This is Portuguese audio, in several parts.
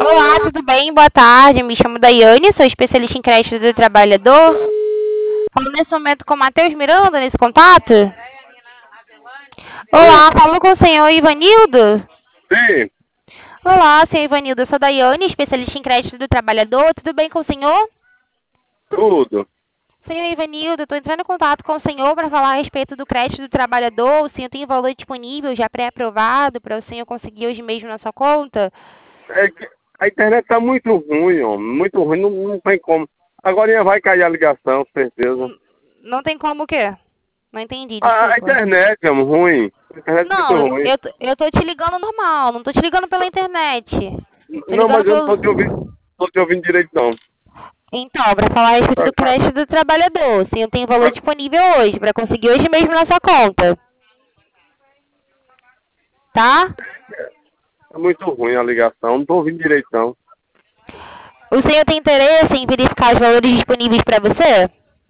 Olá, tudo bem? Boa tarde. Me chamo Daiane, sou especialista em crédito do trabalhador. Falo nesse momento com o Matheus Miranda, nesse contato. Oi, Olá, falo com o senhor Ivanildo. sim, Olá, senhor Ivanildo, eu sou Daiane, especialista em crédito do trabalhador. Tudo bem com o senhor? tudo. Senhor Ivanildo, estou entrando em contato com o senhor para falar a respeito do crédito do trabalhador. O senhor tem valor disponível, já pré-aprovado, para o senhor conseguir hoje mesmo na sua conta? É que a internet tá muito ruim, homem, muito ruim, não tem como. Agora vai cair a ligação, com certeza. Não tem como o quê? Não entendi, A desculpa. internet é ruim, a internet é muito Não, ruim. eu tô te ligando normal, não tô te ligando pela internet. Tô Não, ligando mas eu não pelo. tô te ouvindo direito não. Então, para falar a respeito Tá, do crédito do trabalhador, sim, eu tenho valor tá- disponível hoje, para conseguir hoje mesmo na sua conta, tá? é muito ruim a ligação, não tô ouvindo direito não. O senhor tem interesse em verificar os valores disponíveis para você?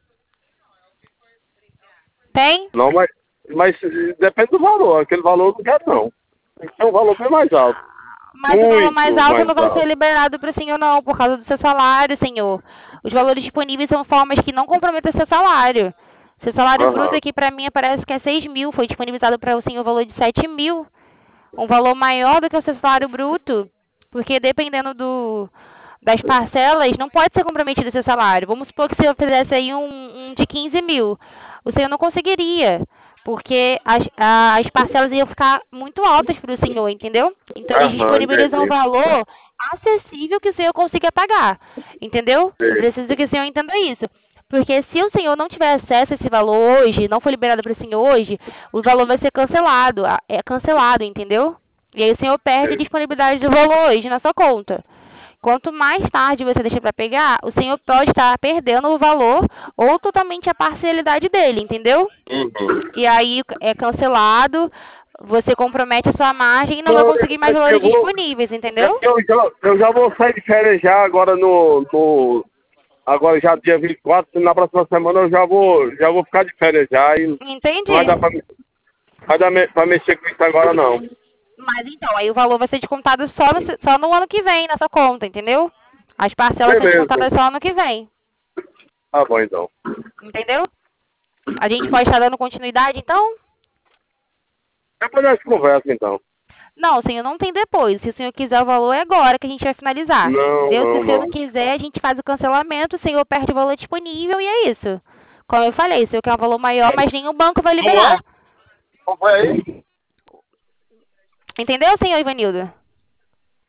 Tem? Não, mas depende do valor, aquele valor eu não quero não. Tem que ser um valor bem mais alto. Mas o valor mais Muito alto mais não vai ser alto. liberado para o senhor, não, por causa do seu salário, senhor. Os valores disponíveis são formas que não comprometem seu salário. Seu salário bruto Aham. aqui para mim parece que é 6 mil, foi disponibilizado para o senhor o valor de 7 mil. Um valor maior do que o seu salário bruto, porque dependendo das parcelas, não pode ser comprometido o seu salário. Vamos supor que se eu fizesse aí um de 15 mil, o senhor não conseguiria, porque as parcelas iam ficar muito altas para o senhor, entendeu? Então eles Aham, disponibilizam um entendi. valor acessível que o senhor consiga pagar, entendeu? Eu Sei. preciso que o senhor entenda isso. Porque se o senhor não tiver acesso a esse valor hoje, não for liberado para o senhor hoje, o valor vai ser cancelado. É cancelado, entendeu? E aí o senhor perde a Sei. disponibilidade do valor hoje na sua conta. Quanto mais tarde você deixar para pegar, o senhor pode estar perdendo o valor ou totalmente a parcialidade dele, entendeu? Uhum. E aí é cancelado, você compromete a sua margem e não vai Não, conseguir mais é que valores disponíveis, é entendeu? que eu já vou sair de férias já agora agora já dia 24 na próxima semana já vou ficar de férias já e não vai dar Entendi. pra mexer com isso agora não. Mas então, aí o valor vai ser descontado só no ano que vem na sua conta, entendeu? As parcelas são Beleza, descontadas só ano que vem, tá bom então. entendeu? A gente pode estar dando continuidade, então? Depois nós conversa então. Não, o senhor não tem depois. Se o senhor quiser o valor, é agora que a gente vai finalizar. Não, Entendeu? Se não, o senhor não não. quiser, a gente faz o cancelamento, o senhor perde o valor disponível e é isso. Como eu falei, o senhor quer um valor maior, mas nenhum banco vai Como é? liberar. Qual foi aí? Entendeu, senhor Ivanildo?